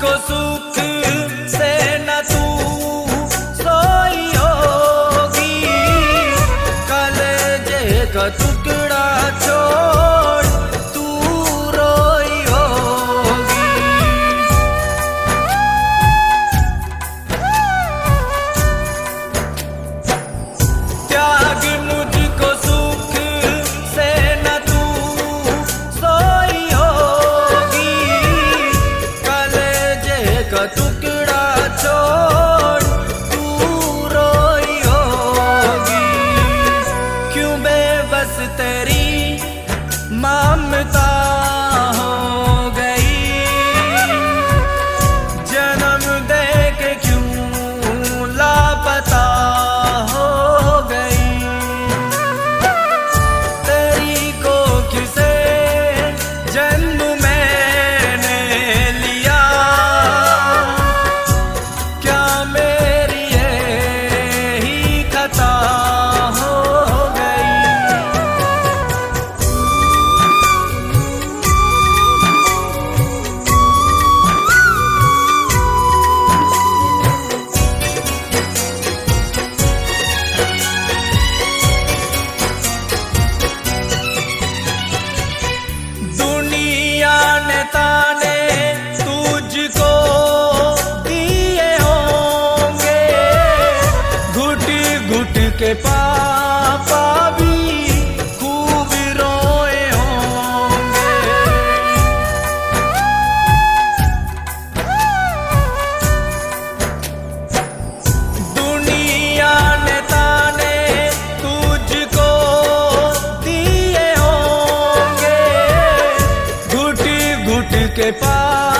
मुझको सुख से न तू सोई होगी, कलेजे का टुकड़ा छोड़ तू रोई होगी। त्याग मुझको सुख से न तू सोई होगी, कलेजे का टुकड़ा छोड़ तू रोई होगी। क्यों बेबस तेरी ममता हो गई, जन्म दे के क्यों लापता हो गई। तेरी कोख से जन्म मैंने लिया, क्या मेरी यही खता हो गई। दुनिया ने ताने तुझको दिए होंगे, घुट घुट के पापा भी खूब रोए होंगे। दुनिया ने ताने तुझको दिए होंगे, घुट घुट के पापा